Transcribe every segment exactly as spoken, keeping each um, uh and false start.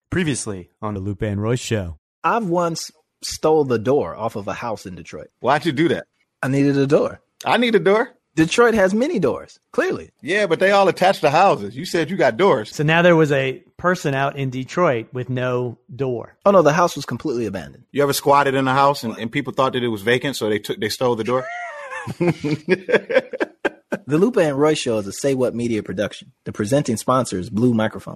Previously on the Lupe and Royce show. I've once stole the door off of a house in Detroit. Why'd you do that? I needed a door. I need a door. Detroit has many doors, clearly. Yeah, but they all attached to houses. You said you got doors. So now there was a person out in Detroit with no door. Oh, no, the house was completely abandoned. You ever squatted in a house and, and people thought that it was vacant, so they took they stole the door? The Lupe and Royce show is a Say What Media production. The presenting sponsor is Blue Microphone.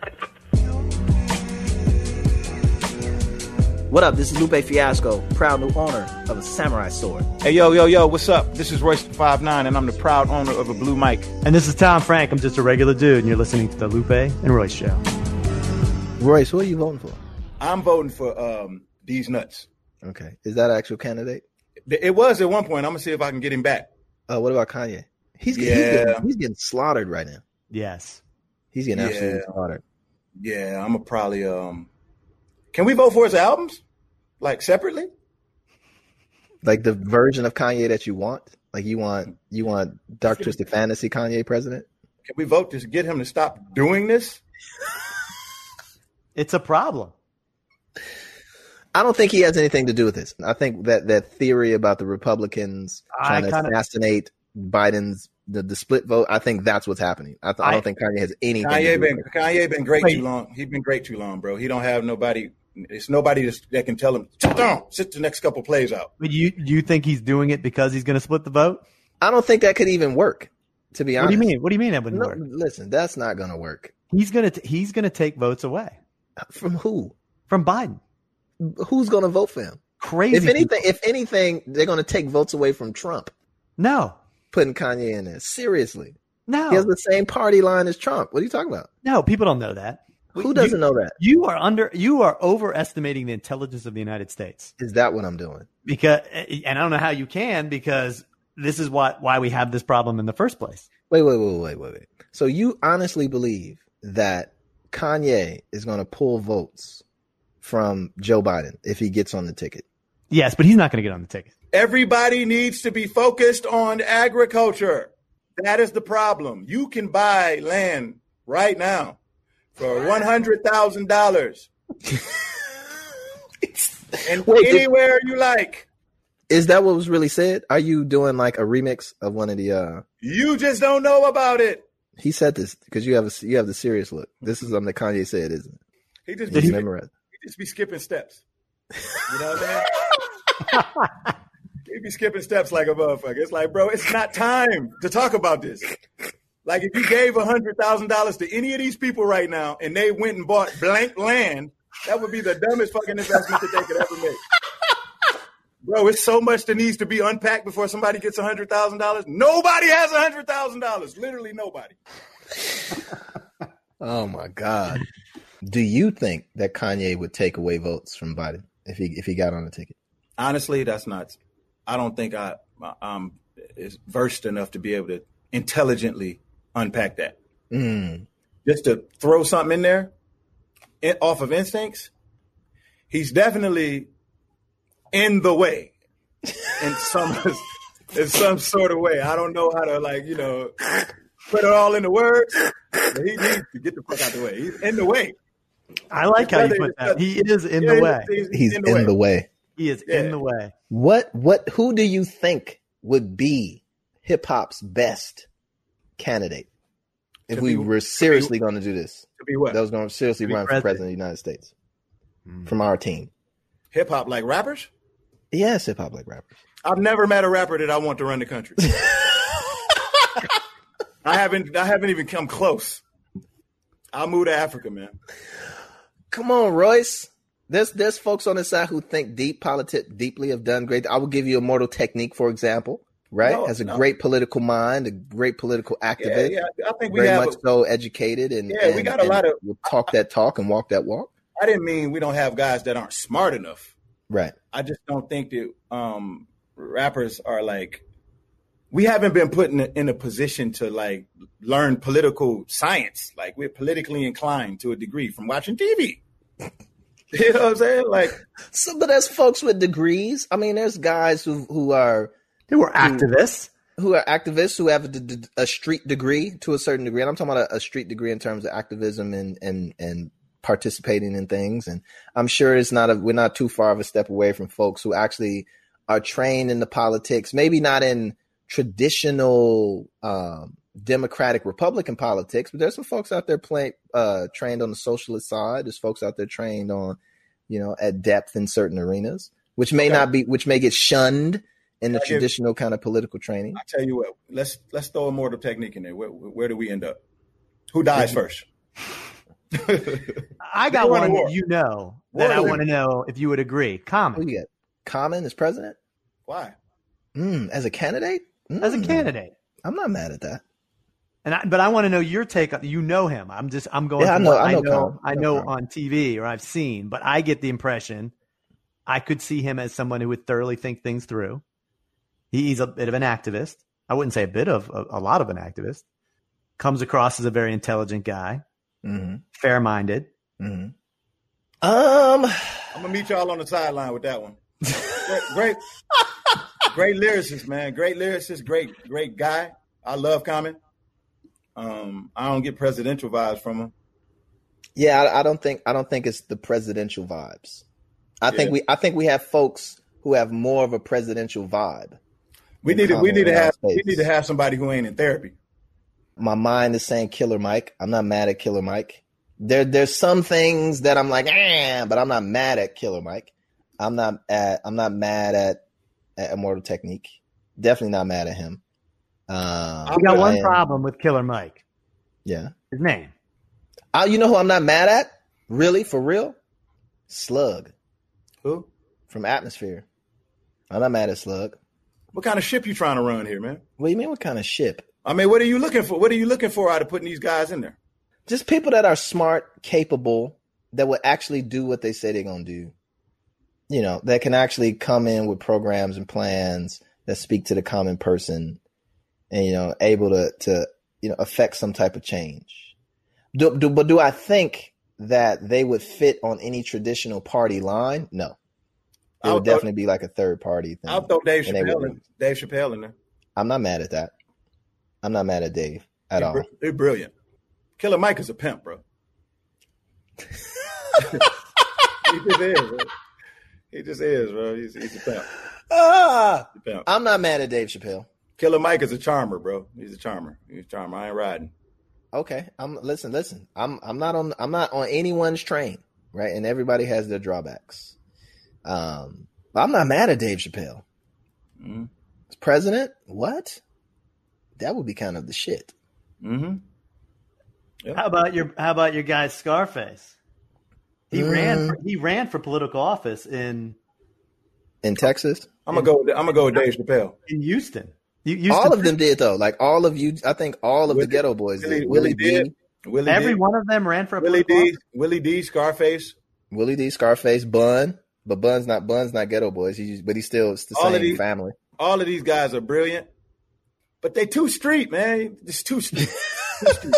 What up? This is Lupe Fiasco, proud new owner of a samurai sword. Hey, yo, yo, yo, what's up? This is Royce five nine, and I'm the proud owner of a Blue Mic. And this is Tom Frank. I'm just a regular dude, and you're listening to the Lupe and Royce show. Royce, who are you voting for? I'm voting for um, These Nuts. Okay. Is that an actual candidate? It was at one point. I'm going to see if I can get him back. Uh, what about Kanye? He's, yeah. he's, getting, he's getting slaughtered right now. Yes. He's getting Yeah. absolutely slaughtered. Yeah, I'm going to probably... Um... Can we vote for his albums? Like, separately? Like the version of Kanye that you want? Like you want you want Dark Twisted Fantasy Kanye president? Can we vote to get him to stop doing this? It's a problem. I don't think he has anything to do with this. I think that that theory about the Republicans trying I to kinda, assassinate Biden's the, the split vote, I think that's what's happening. I, th- I, I don't think Kanye has anything Kanye to do been with it. Kanye been great Wait. too long. He's been great too long, bro. He don't have nobody. It's nobody that's, that can tell him, sit down, sit the next couple plays out. But you you think he's doing it because he's going to split the vote? I don't think that could even work, to be What honest. do you mean? What do you mean that wouldn't No, work? listen, that's not going to work. He's going to he's going to take votes away From who? from Biden. Who's going to vote for him? Crazy. If anything, people. if anything, they're going to take votes away from Trump, No. putting Kanye in there. Seriously. No. He has the same party line as Trump. What are you talking about? No, people don't know that. Who doesn't you, know that? You are under you are overestimating the intelligence of the United States. Is that what I'm doing? Because and I don't know how you can, because this is what why we have this problem in the first place. Wait, wait, wait, wait, wait, wait. So you honestly believe that Kanye is going to pull votes from Joe Biden if he gets on the ticket? Yes, but he's not going to get on the ticket. Everybody needs to be focused on agriculture. That is the problem. You can buy land right now for one hundred thousand dollars. And Wait, anywhere you like. Is that what was really said? Are you doing like a remix of one of the? uh You just don't know about it. He said this because you have a you have the serious look. This is something that Kanye said, isn't it? He just Did be, he he memorize? just be skipping steps. You know what I mean? He be skipping steps like a motherfucker. It's like, bro, it's not time to talk about this. Like, if you gave one hundred thousand dollars to any of these people right now and they went and bought blank land, that would be the dumbest fucking investment that they could ever make. Bro, it's so much that needs to be unpacked before somebody gets one hundred thousand dollars. Nobody has one hundred thousand dollars. Literally nobody. Oh, my God. Do you think that Kanye would take away votes from Biden if he if he got on the ticket? Honestly, that's not – I don't think I, I'm is versed enough to be able to intelligently unpack that. Mm. Just to throw something in there in, off of instincts, he's definitely in the way in some in some sort of way. I don't know how to, like, you know, put it all into words, but he needs to get the fuck out the way. He's in the way. I like how you put that. He is in Yeah, the way. He's, He's in the in way. the way. He is Yeah. in the way. What what who do you think would be hip hop's best candidate if To we be- were seriously going to do this? To be what? That was going to seriously To be run for president. president of the United States from our team. Hip hop, like rappers? Yes, hip hop like rappers. I've never met a rapper that I want to run the country. I haven't. I haven't even come close. I'll move to Africa, man. Come on, Royce. There's there's folks on the side who think deep politic deeply, have done great. I will give you Immortal Technique, for example. Right, No, has a no. great political mind, a great political Yeah, activist. yeah. I think we very have. much A, so educated and Yeah, we and- got a and lot of- will talk that talk and walk that walk. I didn't mean we don't have guys that aren't smart enough. Right. I just don't think that um, rappers are like. We haven't been put in a, in a position to like learn political science. Like, we're politically inclined to a degree from watching T V. You know what I'm saying? Like, So, but there's folks with degrees. I mean, there's guys who who are They were activists. who are activists who have a, d- a street degree to a certain degree. And I'm talking about a, a street degree in terms of activism and and and participating in things. And I'm sure it's not a, we're not too far of a step away from folks who actually are trained in the politics, maybe not in traditional um, Democratic Republican politics, but there's some folks out there playing uh, trained on the socialist side. There's folks out there trained on, you know, at depth in certain arenas, which may okay. not be, which may get shunned in the I traditional kind of political training. I tell you what, let's let's throw a mortal technique in there. Where, where do we end up? Who dies first? I got one that you know that I want to know if you would agree. Common. Who you get? Common as president? Why? Mm, as a candidate? Mm, as a candidate. I'm not mad at that. And I, but I want to know your take. You know him. I'm just I'm going. Yeah, I know. I know. I know, I know on T V or I've seen, but I get the impression I could see him as someone who would thoroughly think things through. He's a bit of an activist. I wouldn't say a bit of a, a lot of an activist. Comes across as a very intelligent guy, mm-hmm. fair-minded. Mm-hmm. Um, I'm gonna meet y'all on the sideline with that one. Great, great, great lyricist, man. Great lyricist. Great, great guy. I love Common. Um, I don't get presidential vibes from him. Yeah, I, I don't think I don't think it's the presidential vibes. I yeah. think we I think we have folks who have more of a presidential vibe. We need to we need to have space. we need to have somebody who ain't in therapy. My mind is saying Killer Mike. I'm not mad at Killer Mike. There there's some things that I'm like, eh, but I'm not mad at Killer Mike. I'm not at I'm not mad at, at Immortal Technique. Definitely not mad at him. Um, we got one am, problem with Killer Mike. Yeah. His name. Uh, you know who I'm not mad at? Really? For real? Slug. Who? From Atmosphere. I'm not mad at Slug. What kind of ship you trying to run here, man? What do you mean what kind of ship? I mean, what are you looking for? What are you looking for out of putting these guys in there? Just people that are smart, capable, that will actually do what they say they're going to do. You know, that can actually come in with programs and plans that speak to the common person and, you know, able to, to you know, affect some type of change. Do, do, but do I think that they would fit on any traditional party line? No. It would definitely be like a third party thing. I'll throw Dave Chappelle in, Dave Chappelle in there. I'm not mad at that. I'm not mad at Dave at He's all. Br- they're brilliant. Killer Mike is a pimp, bro. He just is, bro. He just is, bro. He's, he's a pimp. Ah, He's a pimp. I'm not mad at Dave Chappelle. Killer Mike is a charmer, bro. He's a charmer. He's a charmer. I ain't riding. Okay. I'm listen, listen. I'm I'm not on I'm not on anyone's train, right? And everybody has their drawbacks. Um, but I'm not mad at Dave Chappelle. Mm-hmm. As president, what? That would be kind of the shit. Mm-hmm. Yep. How about your How about your guy Scarface? He mm. ran. For, he ran for political office in in Texas. I'm gonna go. With, I'm gonna go with Dave Chappelle in Houston. Houston all of them did though. Like all of you, I think all of Willie, the Ghetto Boys Willie, did. Willie, Willie did. Willie Every did. one of them ran for a Willie political D. office? Willie D. Scarface. Willie D. Scarface. Bun. But Bun's not Bun's not Ghetto Boys. He's but he's still it's the all same these, family. All of these guys are brilliant, but they too street, man. It's too street. too street.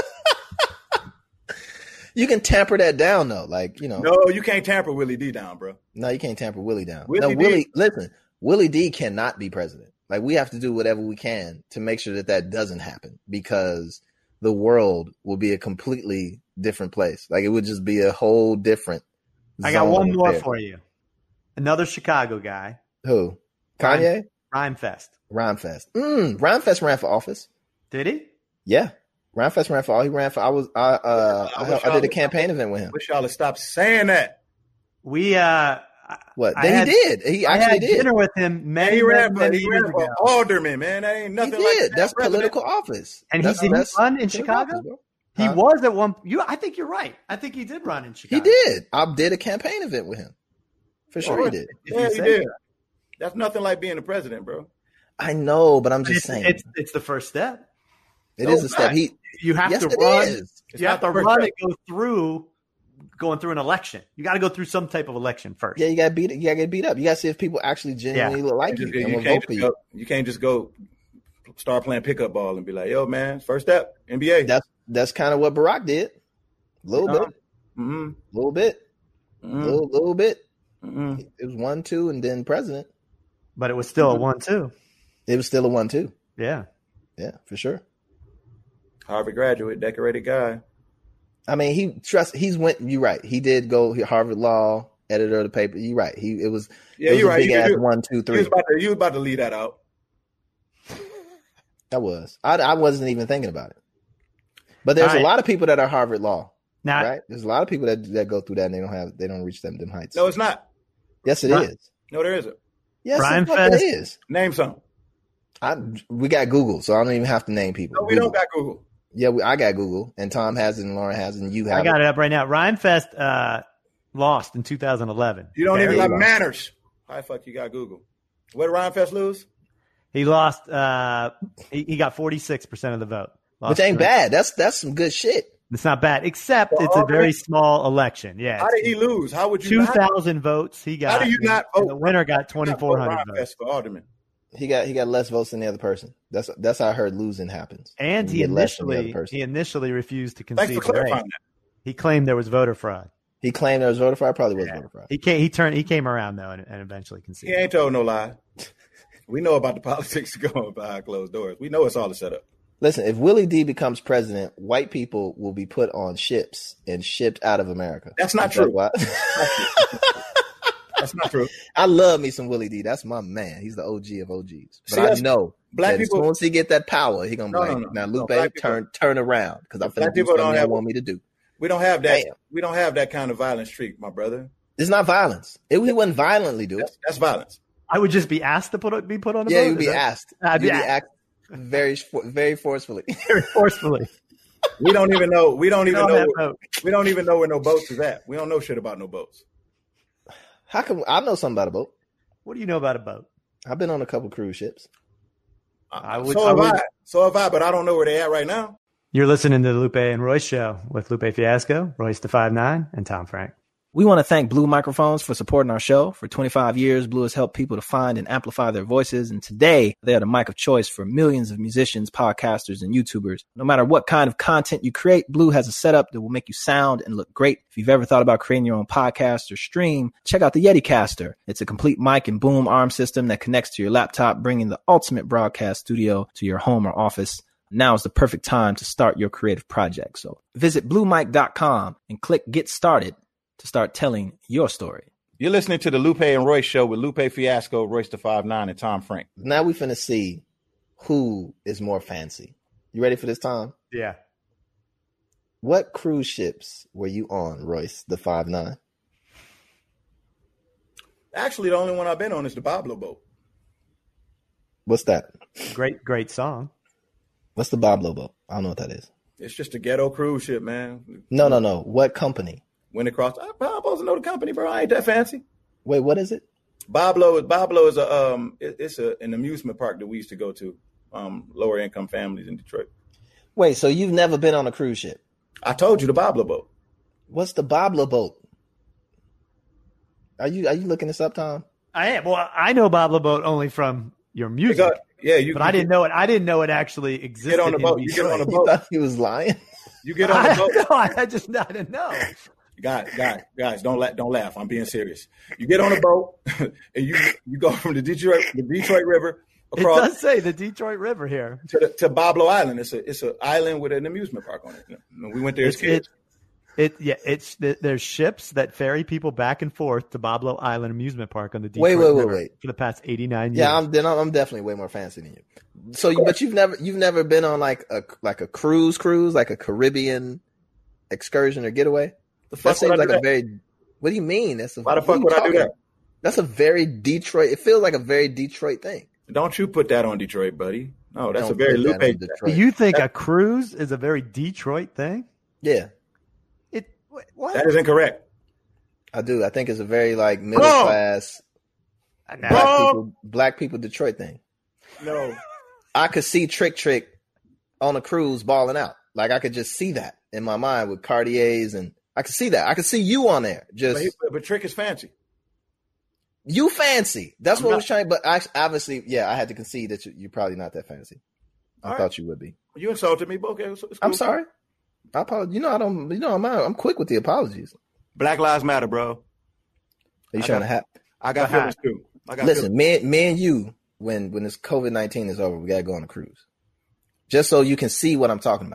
You can tamper that down though, like you know. No, you can't tamper Willie D down, bro. No, you can't tamper Willie down. Willie no, D. Willie. Listen, Willie D cannot be president. Like we have to do whatever we can to make sure that that doesn't happen because the world will be a completely different place. Like it would just be a whole different. I got one more for you. Another Chicago guy. Who? Kanye? Rhymefest. Rhymefest. Mm, Rhymefest ran for office. Did he? Yeah. Rhymefest ran for all. He ran for. I was. I. Uh. I, I, I did a campaign event with him. Wish y'all to stop saying that. We. uh What? Then had, he did. He I actually had did. Dinner with him many, he ran, many, he many ran years for ago. alderman, man. That ain't nothing. He did. Like that that's president. political office. And that's, he did that's run in Chicago. Office, he huh? was at one. You. I think you're right. I think he did run in Chicago. He did. I did a campaign event with him. For sure, he did. Yeah, he did. That. That's nothing like being the president, bro. I know, but I'm just it's, saying. It's it's the first step. It no, is a step. He you have yes, to it run. Is. You have to run and go through going through an election. You got to go through some type of election first. Yeah, you got to beat. You got to get beat up. You got to see if people actually genuinely yeah. like you, you, and will vote for you. Go, you can't just go start playing pickup ball and be like, "Yo, man, first step, N B A." That's that's kind of what Barack did. A little no. bit, a mm-hmm. little bit, a mm-hmm. little, little bit. Mm-hmm. It was one, two, and then president. But it was still mm-hmm. a one, two. It was still a one, two. Yeah, yeah, for sure. Harvard graduate, decorated guy. I mean, he trust. He's went. You're right. He did go Harvard Law, editor of the paper. You're right. He it was. Yeah, it was you're a right. Big You ass do. one, two, three. You was about to, you was about to leave that out. That was. I, I wasn't even thinking about it. But there's right. a lot of people that are Harvard Law. Now, right? There's a lot of people that that go through that and they don't have they don't reach them them heights. No, it's not. Yes, it Right. is. No, there isn't. Yes, Rhyme it fucking Fest. is. Name some. I we got Google, so I don't even have to name people. No, we Google. don't got Google. Yeah, we, I got Google, and Tom has it, and Lauren has it, and you have I got it. it up right now. Rhymefest uh, lost in two thousand eleven. You don't Very even got lost. manners. How the fuck you got Google? What did Rhymefest lose? He lost. Uh, he, he got forty-six percent of the vote. Lost Which ain't three. bad. That's that's some good shit. It's not bad, except Well, it's a okay. very small election. Yeah, How did he lose? How would you two not? thousand votes he got. How do you not and vote? The winner got How do you twenty-four not hundred vote votes. Rhymefest for alderman. He got he got less votes than the other person. That's that's how I heard losing happens. And You he get less than the other initially person. he initially refused to Thanks concede for the race. clarifying that. He claimed there was voter fraud. He claimed there was voter fraud. Probably was Yeah. voter fraud. He came. He turned. He came around though, and, and eventually He conceded. ain't told no lie. We know about the politics going behind closed doors. We know it's all a setup. Listen, if Willie D becomes president, white people will be put on ships and shipped out of America. That's not Is that true. why? That's not true. I love me some Willie D. That's my man. He's the O G of O Gs. But See, I that's- know Black that people- as soon as he get that power, he gonna be No, like, no, no. now No, Lupe, black people- turn turn around because I'm finna Black do people don't something you have- want me to do. We don't have that. Damn. We don't have that kind of violent streak, my brother. It's not violence. It, he wouldn't violently do it. That's, that's violence. I would just be asked to put be put on the Yeah, vote. you'd be Is that- asked. I'd be You'd be asked. asked very very forcefully. very forcefully. We don't even know. We don't even On know. that Where, vote. we don't even know where no boats is at. We don't know shit about no boats. How come I know something about a boat? What do you know about a boat? I've been on a couple cruise ships. I would- so I have would- I. So have I. But I don't know where they at right now. You're listening to the Lupe and Royce Show with Lupe Fiasco, Royce the five nine, and Tom Frank. We want to thank Blue Microphones for supporting our show. For twenty-five years, Blue has helped people to find and amplify their voices. And today, they are the mic of choice for millions of musicians, podcasters, and YouTubers. No matter what kind of content you create, Blue has a setup that will make you sound and look great. If you've ever thought about creating your own podcast or stream, check out the YetiCaster. It's a complete mic and boom arm system that connects to your laptop, bringing the ultimate broadcast studio to your home or office. Now is the perfect time to start your creative project. So visit blue mic dot com and click Get Started to start telling your story. You're listening to the Lupe and Royce Show with Lupe Fiasco, Royce the five nine, and Tom Frank. Now we finna see who is more fancy. You ready for this, Tom? Yeah. What cruise ships were you on, Royce, the five nine? Actually, the only one I've been on is the Pablo boat. What's that? Great, great song. What's the Boblo boat? I don't know what that is. It's just a ghetto cruise ship, man. No, no, no. What company? Went across. I'm supposed to know the company, bro. I ain't that fancy. Wait, what is it? Boblo is Boblo is a um. It, it's a an amusement park that we used to go to. Um, lower income families in Detroit. Wait, so you've never been on a cruise ship? I told you the Boblo boat. What's the Boblo boat? Are you are you looking this up, Tom? I am. Well, I know Bob LeBoat only from your music, Because- yeah, you. but you I didn't know it. I didn't know it actually existed. Get on the in boat. You get on the Detroit. You boat. thought he was lying? You get on the I, boat. no, I just I didn't know. Guys, guys, guys, don't la- don't laugh. I'm being serious. You get on a boat and you you go from the Detroit the Detroit River It across does say the Detroit River here. to the, to Boblo Island. It's a it's an island with an amusement park on it. You know, we went there as It's, kids. it, it yeah, it's there's ships that ferry people back and forth to Boblo Island Amusement Park on the Detroit Wait, wait, wait, River wait. for the past eighty-nine years. Yeah, I'm then I'm, I'm definitely way more fancy than you. So, you, but you've never you've never been on like a like a cruise cruise like a Caribbean excursion or getaway. The That fuck seems would I like do a that? very. What do you mean? That's a, Why the what fuck are you would I do talking that? about? That's a very Detroit. It feels like a very Detroit thing. Don't you put that on Detroit, buddy? No, that's Don't a very put that Lupe. on Do Detroit. you think a cruise is a very Detroit thing? Yeah, It wh- what? That is incorrect. I do. I think it's a very like middle Wrong. class Nah. black Wrong. people black people Detroit thing. No, I could see Trick Trick on a cruise balling out. Like I could just see that in my mind with Cartiers, and I could see that. I could see you on there. Just but, he, but Trick is fancy. you fancy. That's I'm what I not- was trying. But I, obviously, yeah, I had to concede that you, you're probably not that fancy. I All right. thought you would be. You insulted me, but okay. It's, it's I'm cool. sorry. I apologize. You know I don't. You know I'm out. I'm quick with the apologies. Black Lives Matter, bro. Are you I trying got- to have? I got Uh-huh. feelings too. I got Listen, me, me and you, when when this COVID nineteen is over, we gotta go on a cruise, just so you can see what I'm talking about.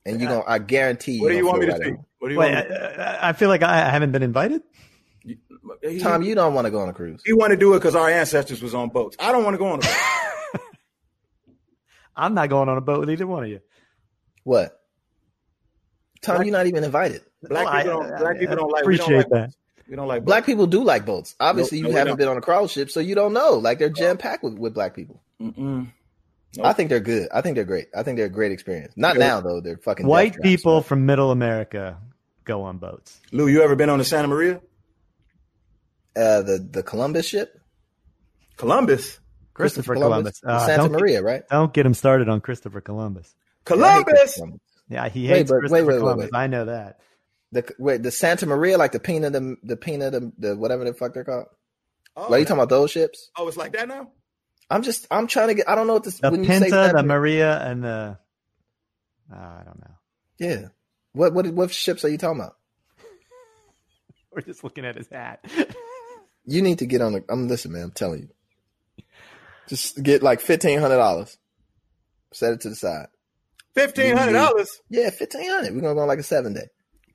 and you gonna I guarantee you. What do you want me to right see? on. What do you Wait, want me I, I feel like I haven't been invited. to Tom, you don't want to go on a cruise. He want to do it because our ancestors was on boats. I don't want to go on a boat. I'm not going on a boat with either one of you. What? Tom, Black- you're not even invited. Black Well, people I- don't. Black I- people don't I like. We don't appreciate like that. boats. We don't like boats. Black people do like boats. Obviously, No, you no, we haven't don't. been on a cruise ship, so you don't know. Like they're jam packed with, with black people. Mm-mm. I think they're good. I think they're great. I think they're a great experience. Not Yeah. now though. They're fucking White death traps, people but- from Middle America go on boats. Lou, you ever been on the Santa Maria? Uh, the the Columbus ship, Columbus. Christopher Columbus. The Uh, Santa don't, Maria, right? don't get him started on Christopher Columbus. Yeah, I hate Columbus. Columbus. Yeah, he Wait, hates but- wait, Christopher wait, wait, Columbus. wait. I know that. The wait, the Santa Maria, like the peanut, the, the peanut, the, the whatever the fuck they're called. Oh, Like you talking about those ships? oh, it's like that now. I'm just, I'm trying to get. I don't know what this. The when you say Pinta, Santa- the Maria, and the uh, I don't know. yeah. What what what ships are you talking about? We're just looking at his hat. You need to get on the. I'm listen, man. I'm telling you. Just get like fifteen hundred dollars. Set it to the side. Fifteen hundred dollars. Yeah, fifteen hundred. We're gonna go on like a seven day.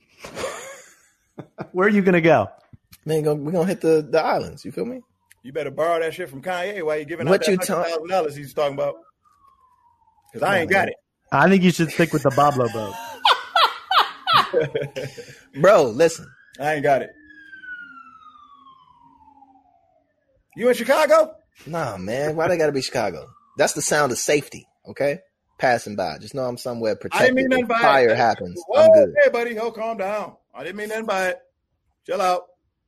Where are you gonna go? Man, go, we're gonna hit the, the islands. You feel me? You better borrow that shit from Kanye while you giving What out you that tell- hundred thousand dollars he's talking about. Because I ain't got it. I think you should stick with the Boblo boat. Bro, listen. I ain't got it. You in Chicago? Nah, man. Why they gotta be Chicago? That's the sound of safety, okay? Passing by. Just know I'm somewhere I protected. didn't mean nothing If by it. fire happens, Whoa, I'm good. hey, buddy. Ho, calm down. I didn't mean nothing by it. Chill out.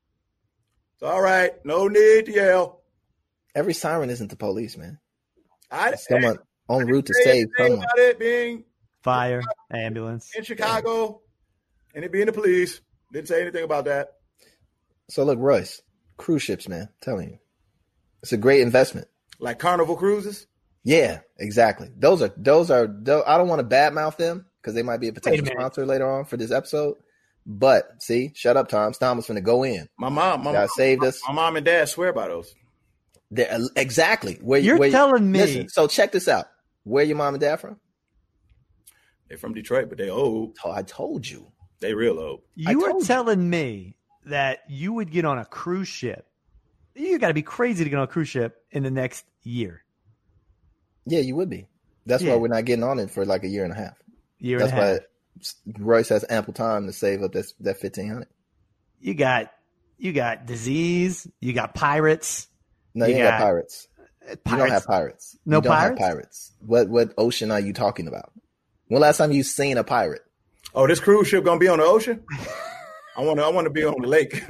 It's all right. No need to yell. Every siren isn't the police, man. I It's someone en route to say save anything someone. about it being Fire, ambulance. in Chicago and it being the police. Didn't say anything about that. So look, Royce, cruise ships, man. I'm telling you. It's a great investment. Like Carnival Cruises. Yeah, exactly. Those are those are those, I don't want to badmouth them because they might be a potential minute. sponsor later on for this episode. But see, shut up, Tom. Tom was going to go in. My mom, my God mom, saved us. my mom and dad swear by those. They're, exactly. Where you- You're where you- telling me- Listen, so check this out. Where your mom and dad from? They're from Detroit, but they old. Oh, I told you. They real old. You I are told you. telling me that you would get on a cruise ship. You got to be crazy to get on a cruise ship in the next year. Yeah, you would be. That's Yeah. why we're not getting on it for like a year and a half. Year That's and a half. why Royce has ample time to save up that that fifteen hundred. You got you got disease. You got pirates. No, You you, ain't got got- pirates. Pirates. You don't have pirates. No you don't pirates? have pirates. What what ocean are you talking about? When last time you seen a pirate? Oh, this cruise ship gonna be on the ocean? I want to. I want to be on the lake.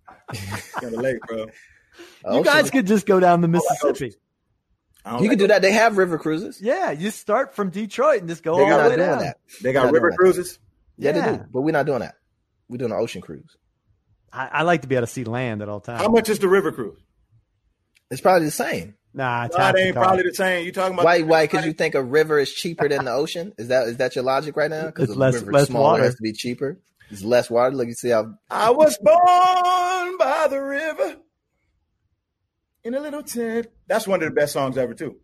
on the lake, bro. You guys could just go down the Mississippi. I don't You like could do that. They have river cruises. Yeah, you start from Detroit and just go They all We're the got way not doing down. that. They got We're not river doing that. cruises. Yeah, they Yeah. do. But we're not doing that. We're doing an ocean cruise. I, I like to be able to see land at all times. How much is the river cruise? It's probably the same. Nah, it's Nah, half it the ain't cost. probably the same. You talking about Why? Why? Because you think a river is cheaper than the ocean? Is that is that your logic right now? Because It's a less- river less smaller water. has to be cheaper. It's less water. Look, you see how I was born by the river in a little tent. That's one of the best songs ever, too.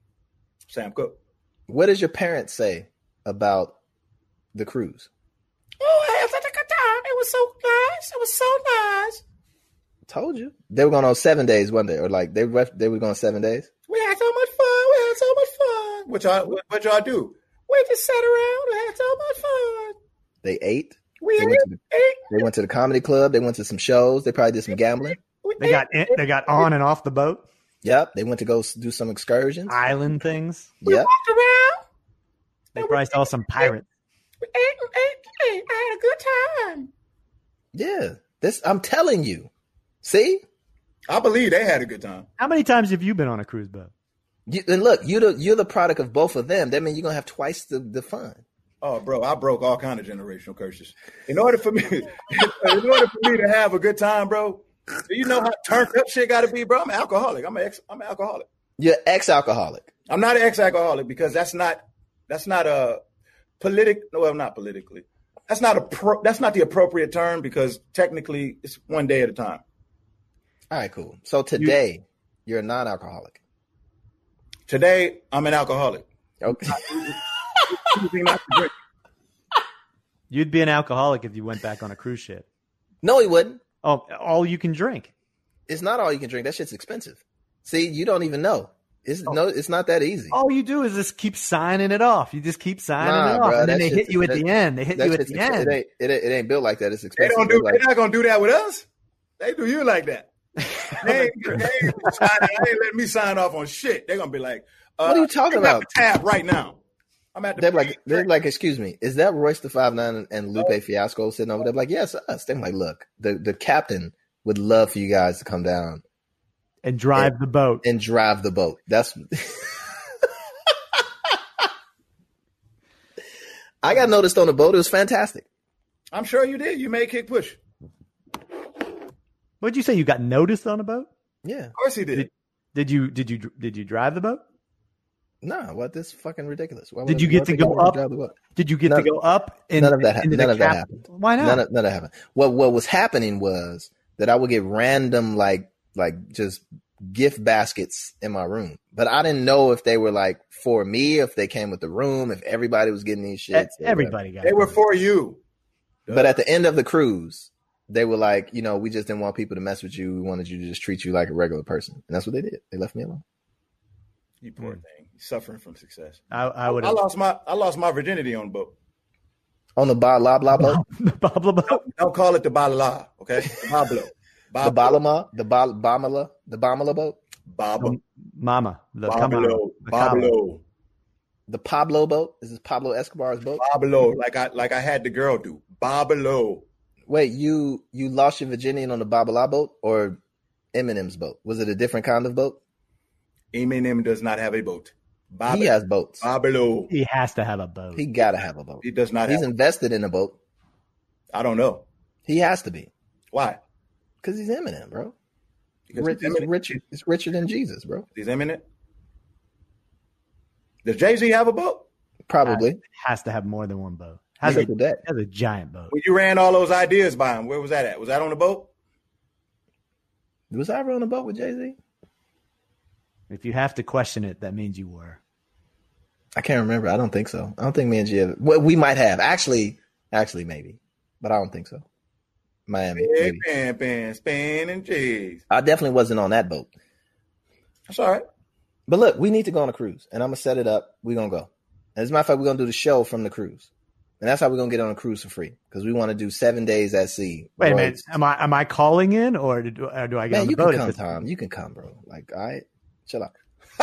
Sam Cooke. What does your parents say about the cruise? Oh, I had such a good time. It was so nice. It was so nice. Told you they were going on seven days one day, or like they were they were going seven days. We had so much fun. We had so much fun. What y'all, what, what y'all do? We just sat around. We had so much fun. They ate. We They ate, went to the, ate, they went to the comedy club. They went to some shows. They probably did some gambling. we They ate, got in, they got on and off the boat, Yep. They went to go s- do some excursions. island things. we Yep. walked around. They probably saw some pirates. We ate and ate and ate. I had a good time. Yeah. This I'm telling you. See? I believe they had a good time. How many times have you been on a cruise boat? You, and look, you're the you're the product of both of them. That means you're gonna have twice the, the fun. Oh, bro, I broke all kind of generational curses. In order for me, in order for me to have a good time, bro, do you know how turned up shit got to be, bro? I'm an alcoholic. I'm an ex. I'm an alcoholic. You're ex-alcoholic. I'm not an ex-alcoholic because that's not that's not a politic. No, well, not politically. That's not a pro, that's not the appropriate term because technically it's one day at a time. All right, cool. So today you're a non-alcoholic. Today I'm an alcoholic. Okay. Choosing not to drink. You'd be an alcoholic if you went back on a cruise ship. No, he wouldn't. Oh, all you can drink. It's not all you can drink. That shit's expensive. See, you don't even know. It's oh. no, it's not that easy. All you do is just keep signing it off. You just keep signing nah, it off, bro, and then they shit, hit you at that, the end. They hit you at the end. It ain't, it, ain't, it ain't built like that. It's expensive. They don't do. Like, they're not gonna do that with us. They do you like that. They ain't, they ain't, sign, they ain't letting me sign off on shit. They're gonna be like, uh, "What are you talking about?" The tab right now. I'm at the. They're like, they're like, "Excuse me, is that Royce the five nine and Lupe oh. Fiasco sitting over there?" Like, yes, us. They're like, "Look, the the captain would love for you guys to come down and drive and, the boat and drive the boat." That's. I got noticed on the boat. It was fantastic. I'm sure you did. You made kick push. What'd you say? You got noticed on a boat? Yeah, of course he did. Did, did you did you did you drive the boat? No, nah, what? This is fucking ridiculous. Why did you get to go up? Did you get none, to go up? In, none of that. Ha- none of cap- that happened. Why not? None of, none of that happened. What What was happening was that I would get random like like just gift baskets in my room, but I didn't know if they were like for me, if they came with the room, if everybody was getting these shits. Everybody got. They were for you. But at the end of the cruise, they were like, you know, we just didn't want people to mess with you. We wanted you to just treat you like a regular person, and that's what they did. They left me alone. You poor mm. thing, You're suffering from success. I, I would. I lost my I lost my virginity on the boat. On the ba la bla boat. The blah blah blah. Don't, don't call it the ba la, okay? The Bablo. The Balama, the ba- Bamala, the Bamala boat. Baba. Mama. The Pablo. Pablo. The Pablo boat. Is this Pablo Escobar's boat? Pablo, like I like I had the girl do. Pablo. Wait, you you lost your virginity on the Babala boat or Eminem's boat? Was it a different kind of boat? Eminem does not have a boat. Bob- he has boats. Pablo. He has to have a boat. He gotta have a boat. He does not. He's have invested in a boat. I don't know. He has to be. Why? Because he's Eminem, bro. Rich, he's richer. It's richer than Jesus, bro. He's Eminem. Does Jay-Z have a boat? Probably. Has, has to have more than one boat. Has, a, has a giant boat. When you ran all those ideas by him, where was that at? Was that on the boat? Was I ever on a boat with Jay-Z? If you have to question it, that means you were. I can't remember. I don't think so. I don't think me and G ever. Well, we might have. Actually, actually, maybe. But I don't think so. Miami. Big pan, pan, span, and cheese. I definitely wasn't on that boat. That's all right. But look, we need to go on a cruise, and I'm going to set it up. We're going to go. As a matter of fact, we're going to do the show from the cruise. And that's how we're going to get on a cruise for free, because we want to do seven days at sea. Wait a minute. Am I am I calling in, or do, or do I get Man, on the you boat? can come, Tom. You can come, bro. Like, all right, chill out.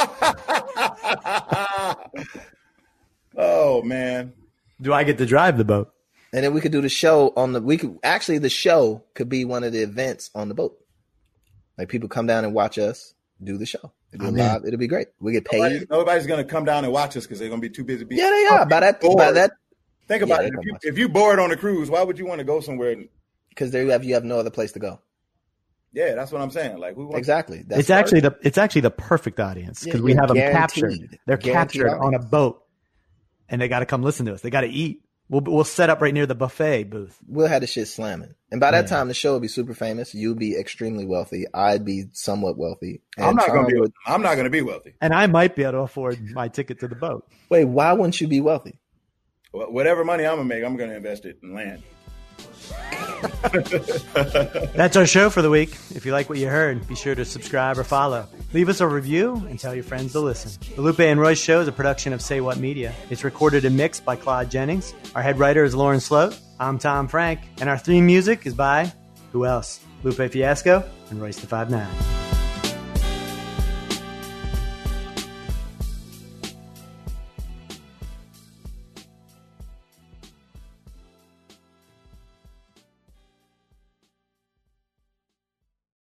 Oh, man. Do I get to drive the boat? And then we could do the show on the, we could, actually the show could be one of the events on the boat. Like people come down and watch us do the show. It'll be live. It'll be great. We get paid. Nobody, nobody's going to come down and watch us because they're going to be too busy. Being, yeah, they are. By that, bored. by that. Think about yeah, it. If you, if you bored on a cruise, why would you want to go somewhere? Because there you have, you have no other place to go. Yeah, that's what I'm saying. Like who wants exactly. That's it's actually the it's actually the perfect audience because yeah, we have them captured. They're guaranteed captured audience. on a boat, and they got to come listen to us. They got to eat. We'll we'll set up right near the buffet booth. We'll have the shit slamming, and by that yeah. time the show will be super famous. You'll be extremely wealthy. I'd be somewhat wealthy. I'm not gonna be. Would, I'm not gonna be wealthy, and I might be able to afford my ticket to the boat. Wait, why wouldn't you be wealthy? Well, whatever money I'm gonna make, I'm gonna invest it in land. That's our show for the week. If you like what you heard, be sure to subscribe or follow. Leave us a review and tell your friends to listen. The Lupe and Royce Show is a production of Say What Media. It's recorded and mixed by Claude Jennings. Our head writer is Lauren Sloat. I'm Tom Frank. And our theme music is by, who else? Lupe Fiasco and Royce the five nine.